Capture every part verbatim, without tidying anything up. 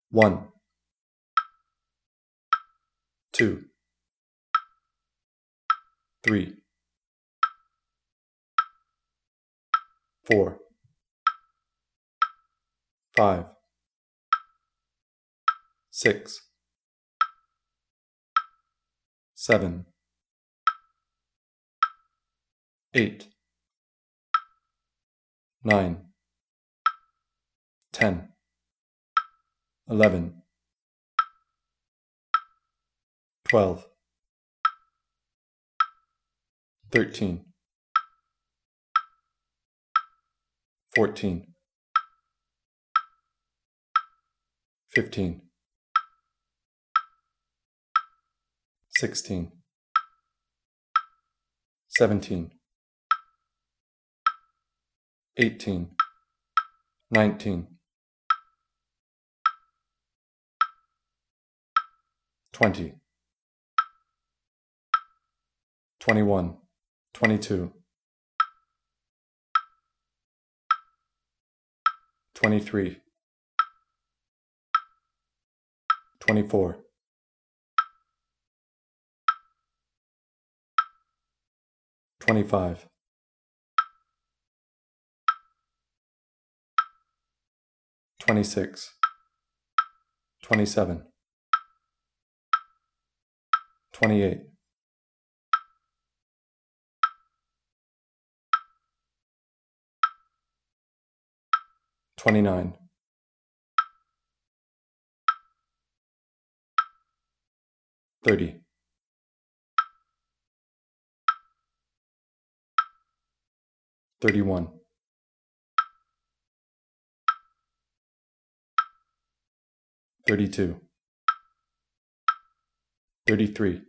One, two, three, four, five, six, seven, eight, nine, ten, eleven, twelve, thirteen, fourteen, fifteen, sixteen, seventeen, eighteen, nineteen, twenty, twenty-one, twenty-two, twenty-three, twenty-four, twenty-five, twenty-six, twenty-seven, twenty-eight, twenty-nine, thirty, thirty-one, thirty-two, thirty-three,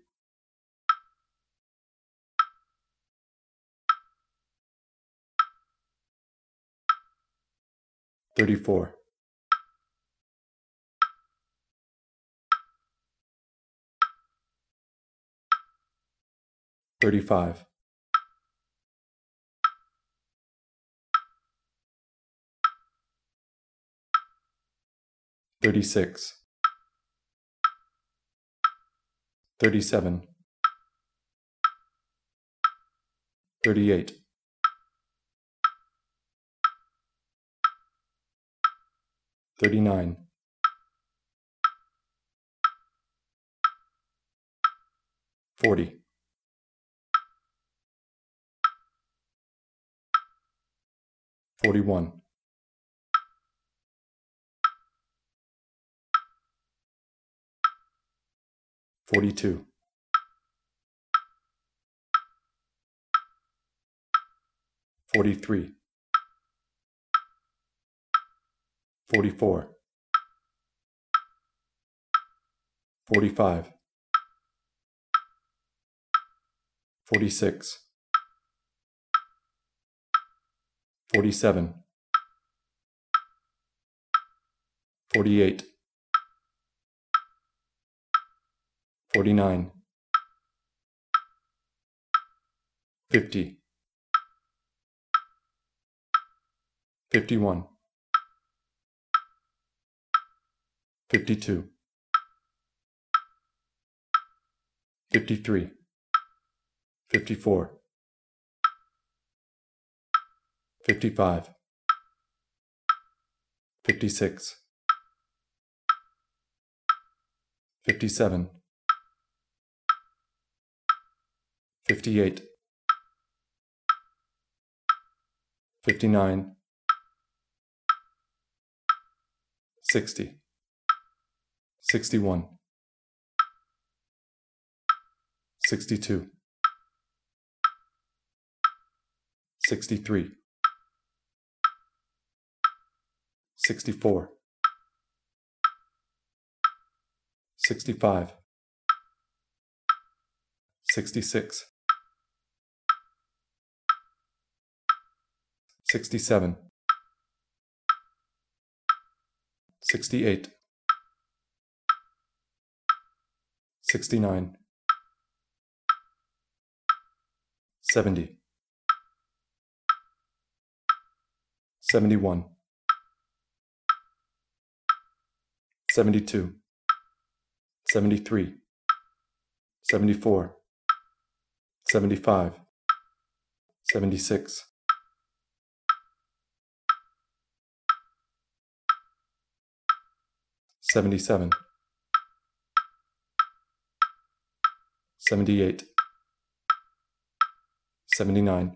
thirty-four, thirty-five, thirty-six, thirty-seven, thirty-eight, thirty-nine, forty, forty-one, forty-two, forty-three, forty-four, forty-five, forty-six, forty-seven, forty-eight, forty-nine, fifty, fifty-one, fifty-two, fifty-three, fifty-four, fifty-five, fifty-six, fifty-seven, fifty-eight, fifty-nine, sixty, sixty-one, sixty-two, sixty-three, sixty-four, sixty-five, sixty-six, sixty-seven, sixty-eight, sixty-nine, seventy, seventy-one, seventy-two, seventy-three, seventy-four, seventy-five, seventy-six, seventy-seven, seventy-eight, seventy-nine,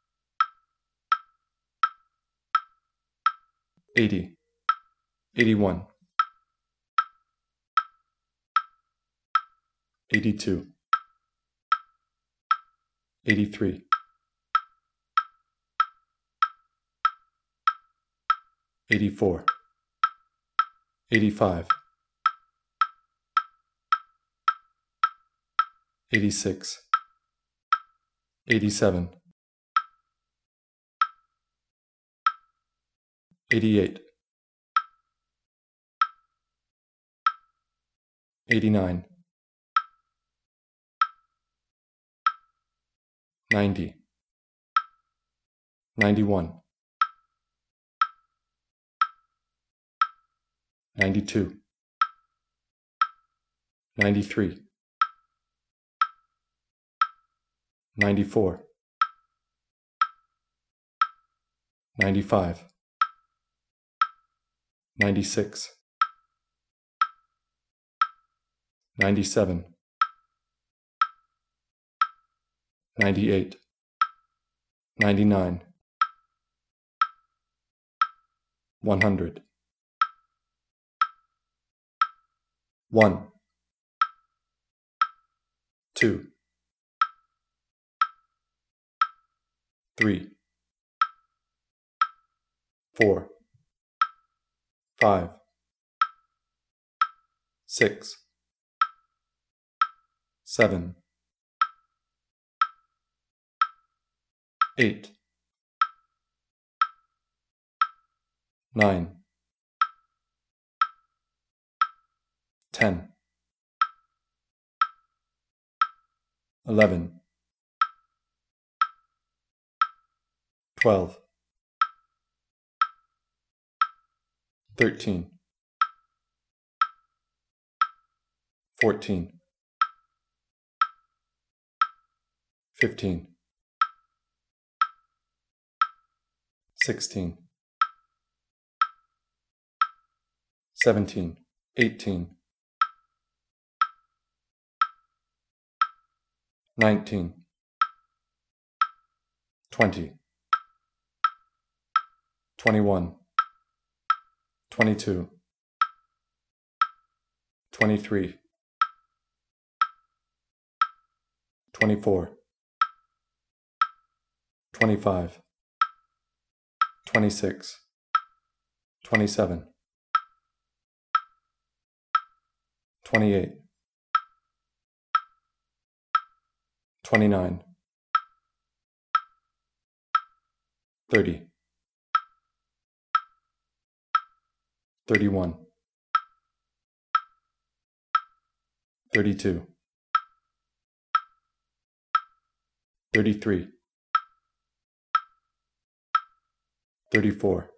eighty, eighty-one, eighty-two, eighty-three, eighty-four, eighty-five, eighty-six, eighty-seven, eighty-eight, eighty-nine, ninety, ninety-one, ninety-two, ninety-three, ninety-four, ninety-five, ninety-six, ninety-seven, ninety-eight, ninety-nine, one hundred, one, two, three, four, five, six, seven, eight, nine, ten, eleven, twelve, thirteen, fourteen, fifteen, sixteen, seventeen, eighteen, nineteen, twenty, twenty-one, twenty-two, twenty-three, twenty-four, twenty-five, twenty-six, twenty-seven, twenty-eight, twenty-nine, thirty, thirty-one, thirty-two, thirty-three, thirty-four,